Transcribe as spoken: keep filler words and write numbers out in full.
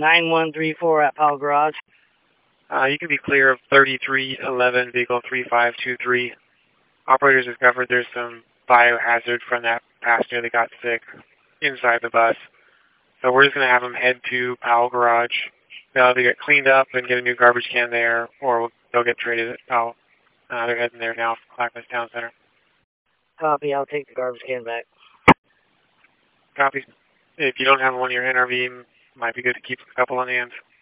nine one three four at Powell Garage. Uh, you can be clear of thirty-three eleven, vehicle three five two three. Operators discovered there's some biohazard from that passenger that got sick inside the bus. So we're just going to have them head to Powell Garage. They'll either get cleaned up and get a new garbage can there, or they'll get traded at Powell. Uh, they're heading there now from Clackamas Town Center. Copy, I'll take the garbage can back. Copy. If you don't have one in your N R V, it might be good to keep a couple on hand.